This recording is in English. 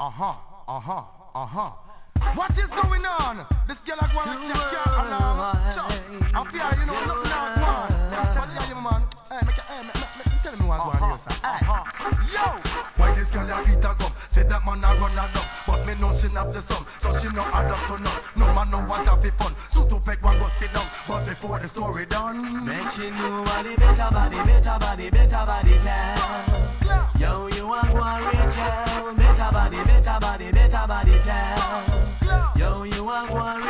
What is going on? This girl I want to check your alarm. Sure. I fear you know nothing out man. But yeah, you man. Tell me what's going on here, sir. Yo! Why this girl a eat a gum? Say that man a run a dump. But me know she have the sum. So she no add up to none. No man no want to be fun. So to beg one go sit down. But before the story done, make she know what the better body tell. Yo, you a go Rachel. Better body tell. Yo, you a go